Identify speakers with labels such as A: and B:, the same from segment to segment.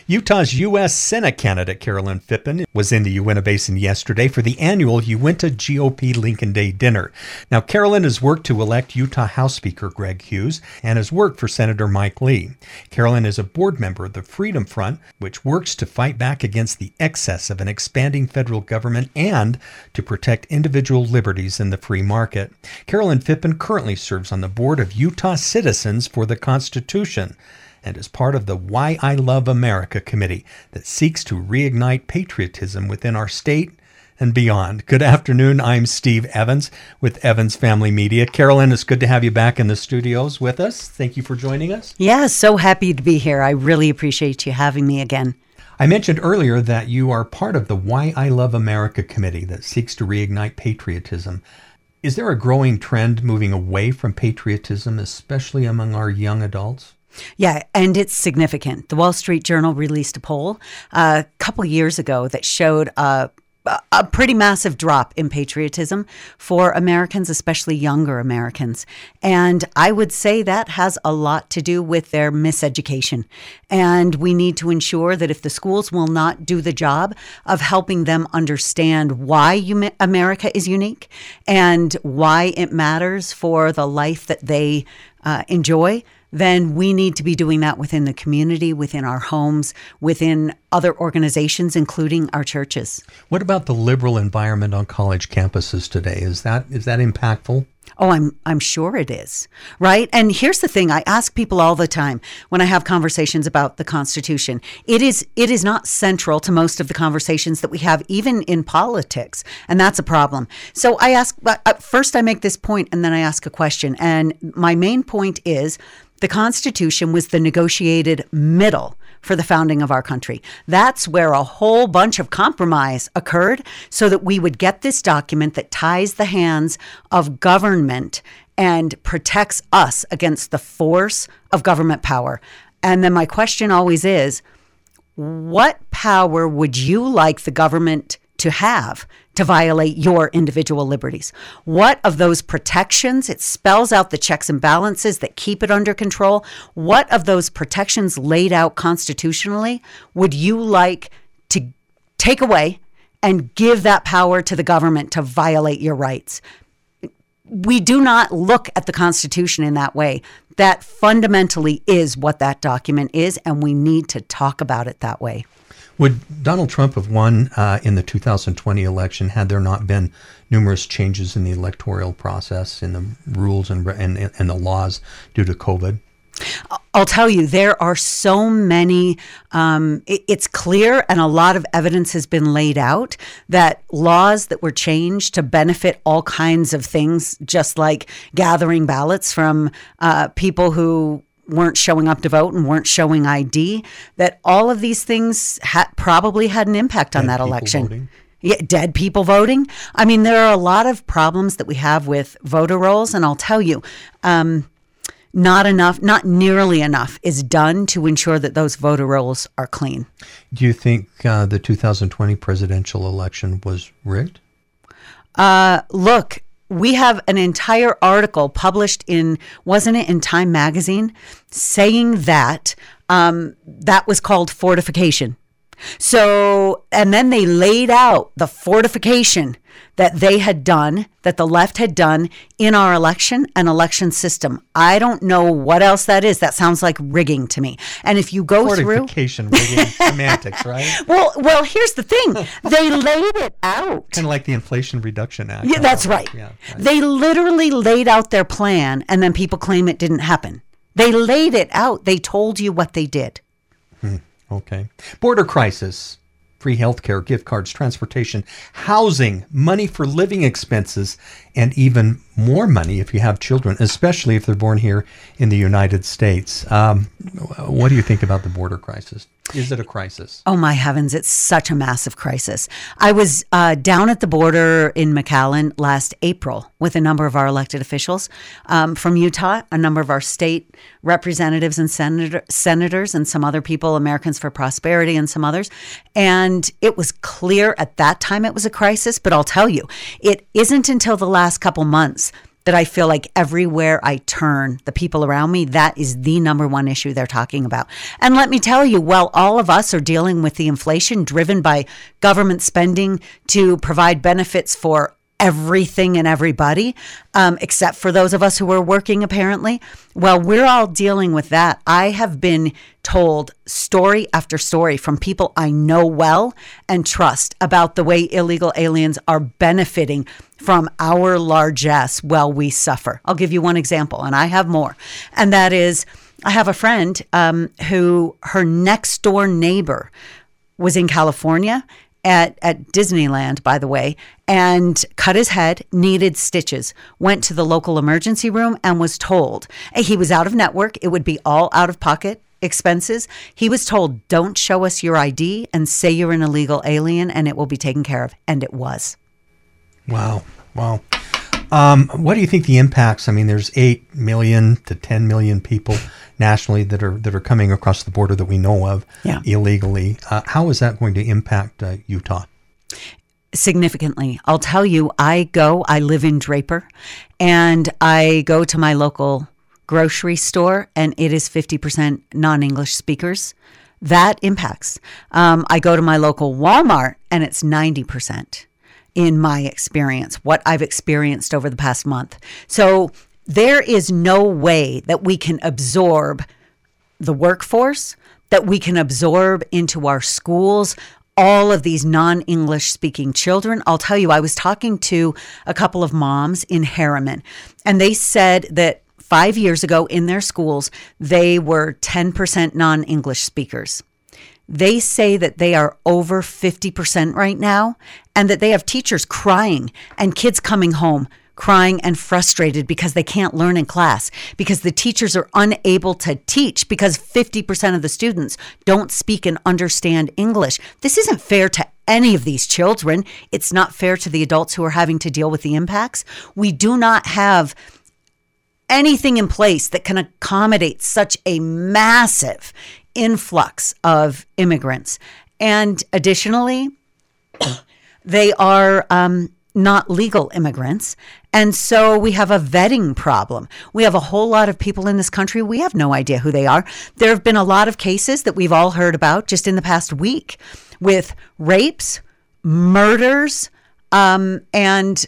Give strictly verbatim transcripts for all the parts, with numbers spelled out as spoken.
A: Utah's U S Senate candidate Carolyn Phippen was in the Uinta Basin yesterday for the annual Uinta G O P Lincoln Day dinner. Now, Carolyn has worked to elect Utah House Speaker Greg Hughes and has worked for Senator Mike Lee. Carolyn is a board member of the Freedom Front, which works to fight back against the excess of an expanding federal government and to protect individual liberties in the free market. Carolyn Phippen currently serves on the board of Utah Citizens for the Constitution and is part of the Why I Love America committee that seeks to reignite patriotism within our state and beyond. Good afternoon. I'm Steve Evans with Evans Family Media. Carolyn, it's good to have you back in the studios with us. Thank you for joining us.
B: Yeah, so happy to be here. I really appreciate you having me again.
A: I mentioned earlier that you are part of the Why I Love America committee that seeks to reignite patriotism. Is there a growing trend moving away from patriotism, especially among our young adults?
B: Yeah, and it's significant. The Wall Street Journal released a poll uh, a couple years ago that showed a, a pretty massive drop in patriotism for Americans, especially younger Americans. And I would say that has a lot to do with their miseducation. And we need to ensure that if the schools will not do the job of helping them understand why you, America is unique and why it matters for the life that they uh, enjoy, then we need to be doing that within the community, within our homes, within other organizations, including our churches.
A: What about the liberal environment on college campuses today? Is that is that impactful?
B: Oh, I'm I'm sure it is, right? And here's the thing. I ask people all the time when I have conversations about the Constitution. It is it is not central to most of the conversations that we have, even in politics. And that's a problem. So I ask, first I make this point and then I ask a question. And my main point is the Constitution was the negotiated middle for the founding of our country. That's where a whole bunch of compromise occurred so that we would get this document that ties the hands of government and protects us against the force of government power. And then my question always is, what power would you like the government to have to violate your individual liberties? What of those protections, it spells out the checks and balances that keep it under control, what of those protections laid out constitutionally would you like to take away and give that power to the government to violate your rights? We do not look at the Constitution in that way. That fundamentally is what that document is, and we need to talk about it that way.
A: Would Donald Trump have won uh, in the two thousand twenty election had there not been numerous changes in the electoral process, in the rules and, and, and the laws due to COVID?
B: I'll tell you, there are so many, um, it, it's clear and a lot of evidence has been laid out that laws that were changed to benefit all kinds of things, just like gathering ballots from uh, people who weren't showing up to vote and weren't showing I D, that all of these things ha- probably had an impact on
A: Dead
B: that election.
A: Voting.
B: Yeah, dead people voting. I mean, there are a lot of problems that we have with voter rolls, and I'll tell you, um, not enough, not nearly enough is done to ensure that those voter rolls are clean.
A: Do you think uh, the two thousand twenty presidential election was rigged?
B: Uh, look, we have an entire article published in, wasn't it in Time Magazine, saying that um, that was called fortification. So, and then they laid out the fortification that they had done, that the left had done in our election and election system. I don't know what else that is. That sounds like rigging to me. And if you go
A: Fortification,
B: through...
A: rigging, semantics, right?
B: Well, well, here's the thing. They laid it out.
A: Kind of like the Inflation Reduction Act.
B: Yeah, that's right.
A: Yeah, right.
B: They literally laid out their plan, and then people claim it didn't happen. They laid it out. They told you what they did.
A: Hmm. Okay. Border crisis, free health care, gift cards, transportation, housing, money for living expenses, and even more money if you have children, especially if they're born here in the United States. Um, what do you think about the border crisis? Is it a crisis?
B: Oh, my heavens. It's such a massive crisis. I was uh, down at the border in McAllen last April with a number of our elected officials um, from Utah, a number of our state representatives and senator, senators and some other people, Americans for Prosperity and some others. And it was clear at that time it was a crisis. But I'll tell you, it isn't until the last couple months that I feel like everywhere I turn, the people around me, that is the number one issue they're talking about. And let me tell you, while all of us are dealing with the inflation driven by government spending to provide benefits for everything and everybody, um, except for those of us who are working, apparently. Well, we're all dealing with that. I have been told story after story from people I know well and trust about the way illegal aliens are benefiting from our largesse while we suffer. I'll give you one example, and I have more. And that is, I have a friend um, who, her next door neighbor was in California at, at Disneyland, by the way, and cut his head, needed stitches, went to the local emergency room and was told he was out of network. It would be all out of pocket expenses. He was told, don't show us your I D and say you're an illegal alien and it will be taken care of. And it was.
A: Wow. Wow. Um, what do you think the impacts? I mean, there's eight million to ten million people nationally that are that are coming across the border that we know of
B: yeah.
A: illegally. Uh, how is that going to impact uh, Utah?
B: Significantly. I'll tell you, I go, I live in Draper, and I go to my local grocery store, and it is fifty percent non-English speakers. That impacts. Um, I go to my local Walmart, and it's ninety percent. In my experience, what I've experienced over the past month. So there is no way that we can absorb the workforce, that we can absorb into our schools all of these non-English speaking children. I'll tell you, I was talking to a couple of moms in Harriman, and they said that five years ago in their schools, they were ten percent non-English speakers. They say that they are over fifty percent right now, and that they have teachers crying and kids coming home crying and frustrated because they can't learn in class, because the teachers are unable to teach because fifty percent of the students don't speak and understand English. This isn't fair to any of these children. It's not fair to the adults who are having to deal with the impacts. We do not have anything in place that can accommodate such a massive influx of immigrants. And additionally, they are um, not legal immigrants. And so we have a vetting problem. We have a whole lot of people in this country. We have no idea who they are. There have been a lot of cases that we've all heard about just in the past week with rapes, murders, um, and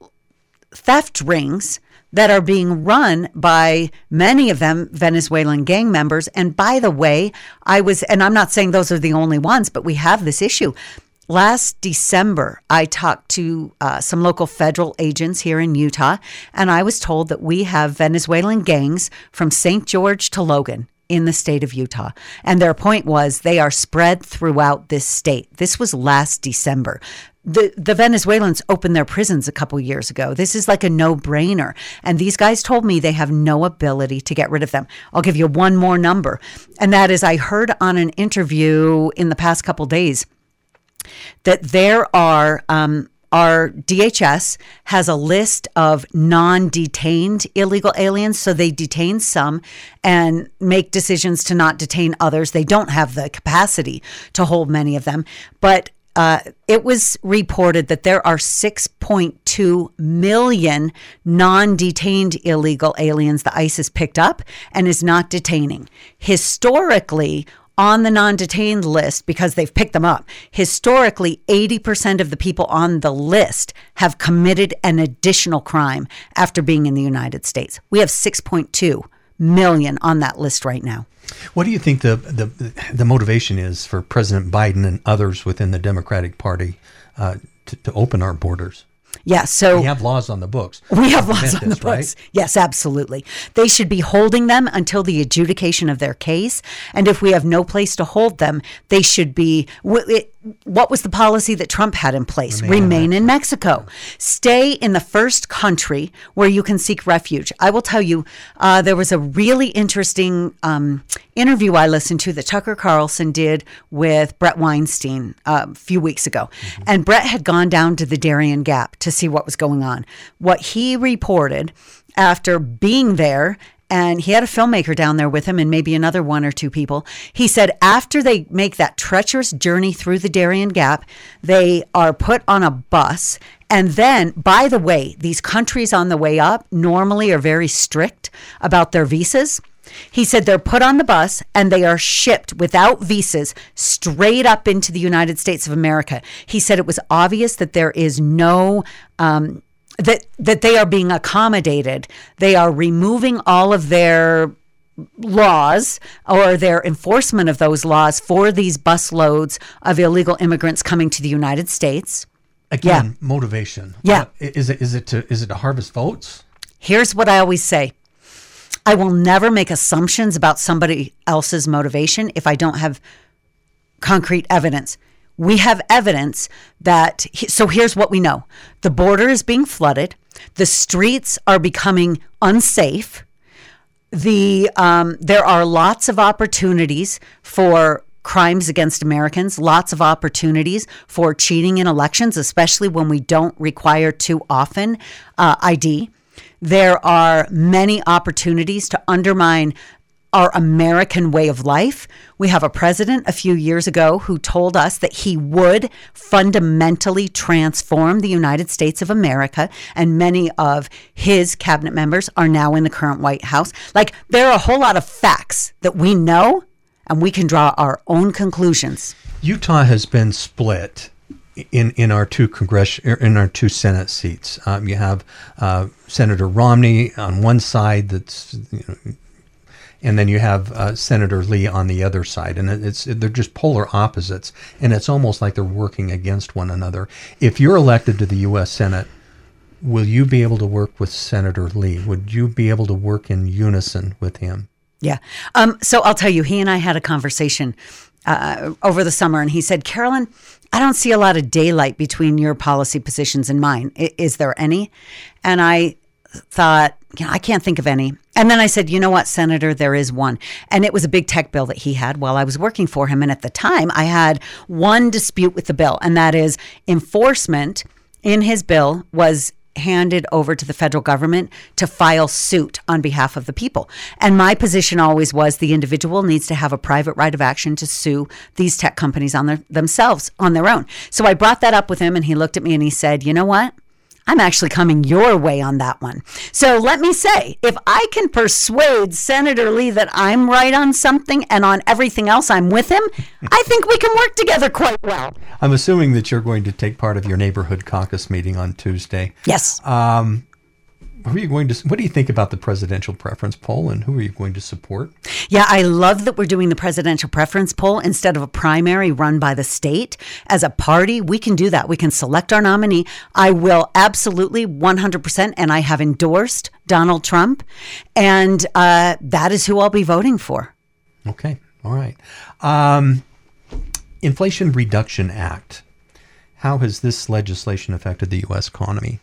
B: theft rings that are being run by many of them Venezuelan gang members. And by the way, I was, and I'm not saying those are the only ones, but we have this issue. Last December, I talked to uh, some local federal agents here in Utah, and I was told that we have Venezuelan gangs from Saint George to Logan in the state of Utah. And their point was they are spread throughout this state. This was last December. The the Venezuelans opened their prisons a couple years ago. This is like a no-brainer. And these guys told me they have no ability to get rid of them. I'll give you one more number. And that is, I heard on an interview in the past couple days that there are, um, our D H S has a list of non-detained illegal aliens. So they detain some and make decisions to not detain others. They don't have the capacity to hold many of them. But Uh, it was reported that there are six point two million non-detained illegal aliens that ICE has picked up and is not detaining. Historically, on the non-detained list, because they've picked them up, historically, eighty percent of the people on the list have committed an additional crime after being in the United States. We have six point two million on that list right now.
A: What do you think the, the the motivation is for President Biden and others within the Democratic Party uh, to, to open our borders?
B: Yeah, so
A: we have laws on the books.
B: We have laws on the
A: this,
B: books.
A: Right?
B: Yes, absolutely. They should be holding them until the adjudication of their case. And if we have no place to hold them, they should be. What was the policy that Trump had in place?
A: Remain,
B: Remain in Mexico. Stay in the first country where you can seek refuge. I will tell you, uh, there was a really interesting um, interview I listened to that Tucker Carlson did with Brett Weinstein uh, a few weeks ago. Mm-hmm. And Brett had gone down to the Darien Gap to see what was going on. What he reported after being there, and he had a filmmaker down there with him and maybe another one or two people. He said after they make that treacherous journey through the Darien Gap, they are put on a bus And then, by the way, these countries on the way up normally are very strict about their visas. He said they're put on the bus and they are shipped without visas straight up into the United States of America. He said it was obvious that there is no, um, that, that they are being accommodated. They are removing all of their laws or their enforcement of those laws for these bus loads of illegal immigrants coming to the United States.
A: Again,
B: Yeah.
A: motivation.
B: Yeah.
A: Uh, is it is it to is it to harvest votes?
B: Here's what I always say. I will never make assumptions about somebody else's motivation if I don't have concrete evidence. We have evidence that, so here's what we know. The border is being flooded. The streets are becoming unsafe. The um, there are lots of opportunities for crimes against Americans, lots of opportunities for cheating in elections, especially when we don't require too often uh, I D. There are many opportunities to undermine our American way of life. We have a president a few years ago who told us that he would fundamentally transform the United States of America, and many of his cabinet members are now in the current White House. Like, there are a whole lot of facts that we know, and we can draw our own conclusions.
A: Utah has been split in in our two congress in our two Senate seats. Um, you have uh, Senator Romney on one side, that's you know, and then you have uh, Senator Lee on the other side, and it's they're just polar opposites, and it's almost like they're working against one another. If you're elected to the U S Senate, will you be able to work with Senator Lee? Would you be able to work in unison with him?
B: Yeah. Um, so I'll tell you, he and I had a conversation uh, over the summer, and he said, Carolyn, I don't see a lot of daylight between your policy positions and mine. I- is there any? And I thought, you know, I can't think of any. And then I said, you know what, Senator, there is one. And it was a big tech bill that he had while I was working for him. And at the time, I had one dispute with the bill, and that is enforcement in his bill was handed over to the federal government to file suit on behalf of the people. And my position always was the individual needs to have a private right of action to sue these tech companies on their themselves on their own. So I brought that up with him, and he looked at me and he said, you know what? I'm actually coming your way on that one. So let me say, if I can persuade Senator Lee that I'm right on something and on everything else I'm with him, I think we can work together quite well.
A: I'm assuming that you're going to take part of your neighborhood caucus meeting on Tuesday.
B: Yes.
A: Um, who are you going to? What do you think about the presidential preference poll, and who are you going to support?
B: Yeah, I love that we're doing the presidential preference poll instead of a primary run by the state. As a party, we can do that. We can select our nominee. I will absolutely one hundred percent, and I have endorsed Donald Trump, and uh, that is who I'll be voting for.
A: Okay, all right. Um, Inflation Reduction Act. How has this legislation affected the U S economy?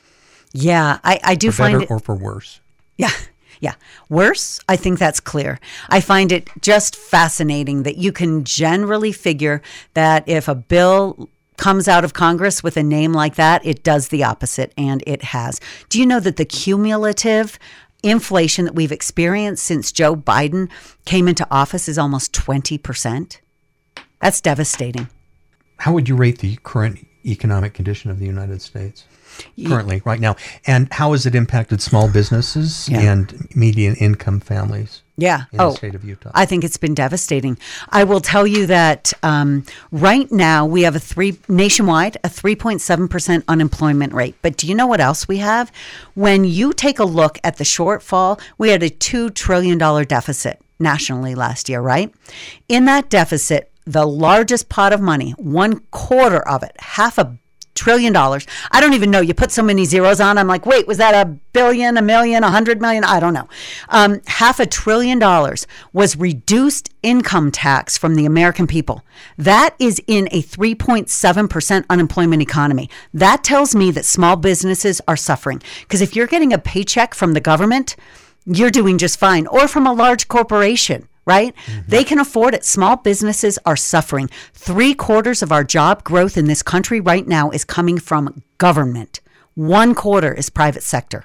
B: Yeah, I, I do
A: for
B: find
A: better
B: it.
A: or for worse?
B: Yeah. Yeah. Worse, I think that's clear. I find it just fascinating that you can generally figure that if a bill comes out of Congress with a name like that, it does the opposite, and it has. Do you know that the cumulative inflation that we've experienced since Joe Biden came into office is almost twenty percent? That's devastating.
A: How would you rate the current economic condition of the United States? Currently, right now, and how has it impacted small businesses
B: Yeah.
A: and median income families
B: Yeah.
A: in
B: oh,
A: the state of Utah?
B: I think it's been devastating. I will tell you that um, right now we have a three nationwide a three point seven percent unemployment rate. But do you know what else we have? When you take a look at the shortfall, we had a two trillion dollars deficit nationally last year, right? In that deficit, the largest pot of money, one quarter of it, half a trillion dollars. I don't even know. You put so many zeros on. I'm like, wait, was that a billion, a million, a hundred million? I don't know. Um, half a trillion dollars was reduced income tax from the American people. That is in a three point seven percent unemployment economy. That tells me that small businesses are suffering. Because if you're getting a paycheck from the government, you're doing just fine. Or from a large corporation. Right? Mm-hmm. They can afford it. Small businesses are suffering. Three quarters of our job growth in this country right now is coming from government. One quarter is private sector.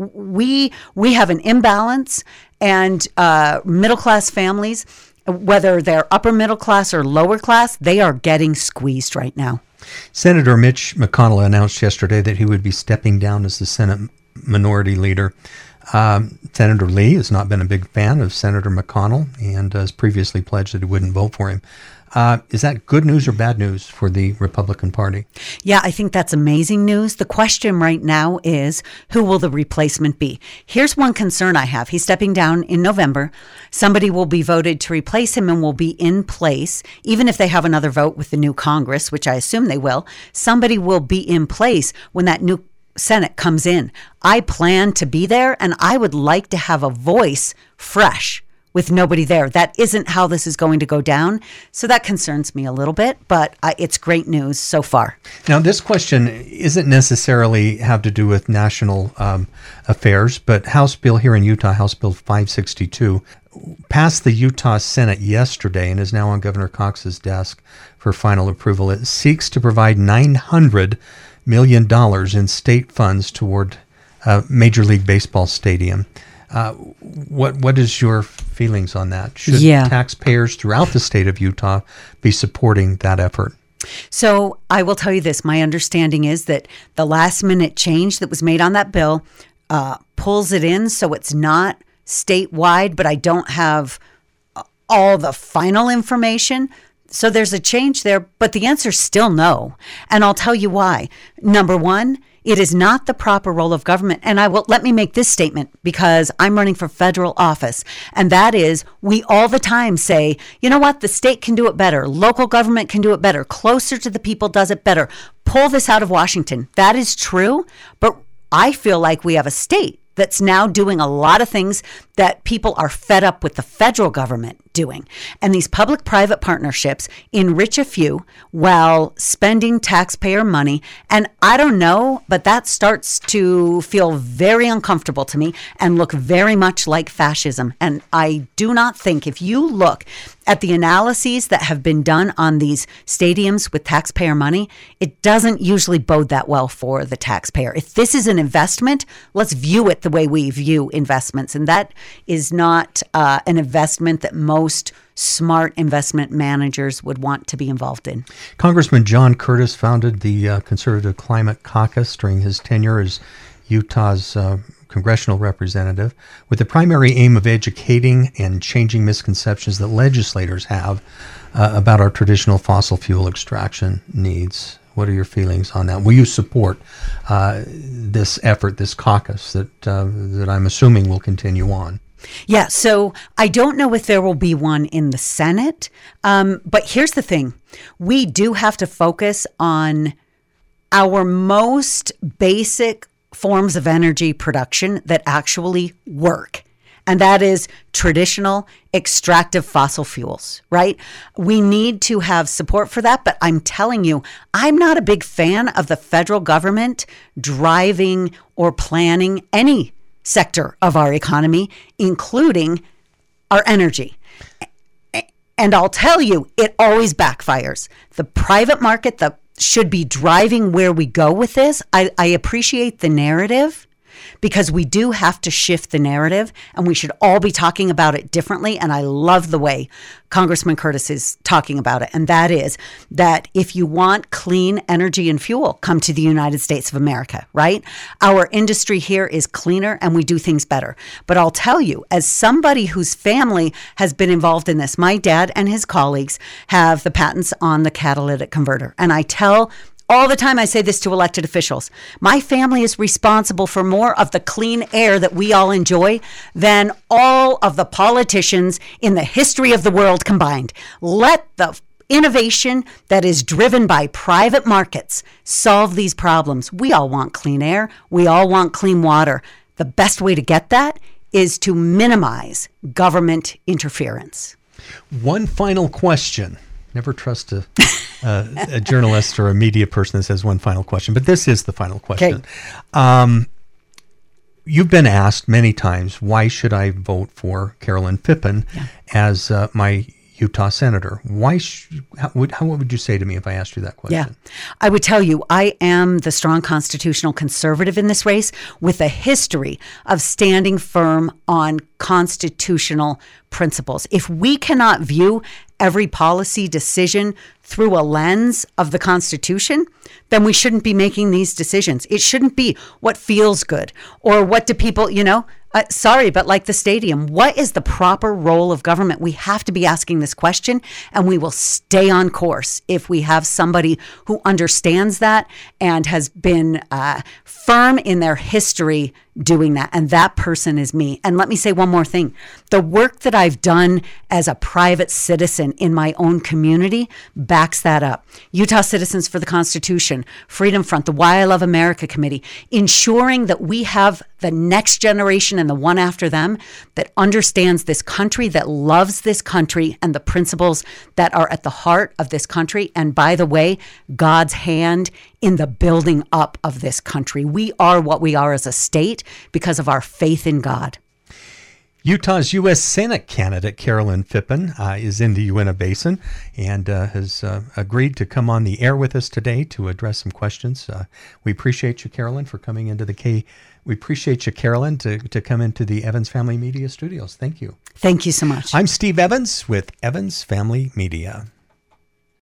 B: We we have an imbalance, and uh, middle class families, whether they're upper middle class or lower class, they are getting squeezed right now.
A: Senator Mitch McConnell announced yesterday that he would be stepping down as the Senate Minority Leader. Um, Senator Lee has not been a big fan of Senator McConnell and has previously pledged that he wouldn't vote for him. Uh, is that good news or bad news for the Republican Party?
B: Yeah, I think that's amazing news. The question right now is, who will the replacement be? Here's one concern I have. He's stepping down in November. Somebody will be voted to replace him and will be in place. Even if they have another vote with the new Congress, which I assume they will, somebody will be in place when that new Senate comes in. I plan to be there, and I would like to have a voice fresh with nobody there. That isn't how this is going to go down. So that concerns me a little bit, but I, it's great news so far.
A: Now, this question isn't necessarily have to do with national um, affairs, but House Bill here in Utah, House Bill five sixty-two, passed the Utah Senate yesterday and is now on Governor Cox's desk for final approval. It seeks to provide nine hundred million dollars in state funds toward a Major League Baseball stadium. Uh, what what is your feelings on that? Should
B: yeah.
A: taxpayers throughout the state of Utah be supporting that effort?
B: So I will tell you this. My understanding is that the last minute change that was made on that bill uh, pulls it in so it's not statewide, but I don't have all the final information. So there's a change there, but the answer is still no. And I'll tell you why. Number one, it is not the proper role of government. And I will let me make this statement because I'm running for federal office. And that is, we all the time say, you know what, the state can do it better. Local government can do it better. Closer to the people does it better. Pull this out of Washington. That is true. But I feel like we have a state that's now doing a lot of things that people are fed up with the federal government doing. And these public-private partnerships enrich a few while spending taxpayer money. And I don't know, but that starts to feel very uncomfortable to me and look very much like fascism. And I do not think, if you look at the analyses that have been done on these stadiums with taxpayer money, it doesn't usually bode that well for the taxpayer. If this is an investment, let's view it the way we view investments. And that is not uh, an investment that most smart investment managers would want to be involved in.
A: Congressman John Curtis founded the uh, Conservative Climate Caucus during his tenure as Utah's uh, congressional representative, with the primary aim of educating and changing misconceptions that legislators have uh, about our traditional fossil fuel extraction needs. What are your feelings on that? Will you support uh, this effort, this caucus that uh, that I'm assuming will continue on?
B: Yeah, so I don't know if there will be one in the Senate, um, but here's the thing. We do have to focus on our most basic forms of energy production that actually work. And that is traditional extractive fossil fuels, right? We need to have support for that. But I'm telling you, I'm not a big fan of the federal government driving or planning any sector of our economy, including our energy. And I'll tell you, it always backfires. The private market that should be driving where we go with this. I, I appreciate the narrative, because we do have to shift the narrative, and we should all be talking about it differently. And I love the way Congressman Curtis is talking about it. And that is that if you want clean energy and fuel, come to the United States of America, right? Our industry here is cleaner and we do things better. But I'll tell you, as somebody whose family has been involved in this, my dad and his colleagues have the patents on the catalytic converter. And I tell all the time, I say this to elected officials, my family is responsible for more of the clean air that we all enjoy than all of the politicians in the history of the world combined. Let the innovation that is driven by private markets solve these problems. We all want clean air. We all want clean water. The best way to get that is to minimize government interference.
A: One final question. Never trust a, uh, a journalist or a media person that says one final question, but this is the final question.
B: Okay.
A: Um, you've been asked many times, why should I vote for Carolyn Phippen yeah. as uh, my Utah senator? Why? Sh- how, would, how what would you say to me if I asked you that question?
B: Yeah, I would tell you I am the strong constitutional conservative in this race with a history of standing firm on constitutional principles. If we cannot view every policy decision through a lens of the Constitution, then we shouldn't be making these decisions. It shouldn't be what feels good or what do people, you know, uh, sorry, but like the stadium, what is the proper role of government? We have to be asking this question, and we will stay on course if we have somebody who understands that and has been uh, firm in their history doing that. And that person is me. And let me say one more thing. The work that I've done as a private citizen in my own community backs that up. Utah Citizens for the Constitution, Freedom Front, the Why I Love America Committee, ensuring that we have the next generation and the one after them that understands this country, that loves this country and the principles that are at the heart of this country. And by the way, God's hand in the building up of this country. We are what we are as a state because of our faith in God.
A: Utah's U S Senate candidate, Carolyn Phippen, uh, is in the Uinta Basin and uh, has uh, agreed to come on the air with us today to address some questions. Uh, we appreciate you, Carolyn, for coming into the K. We appreciate you, Carolyn, to, to come into the Evans Family Media Studios. Thank you.
B: Thank you so much.
A: I'm Steve Evans with Evans Family Media.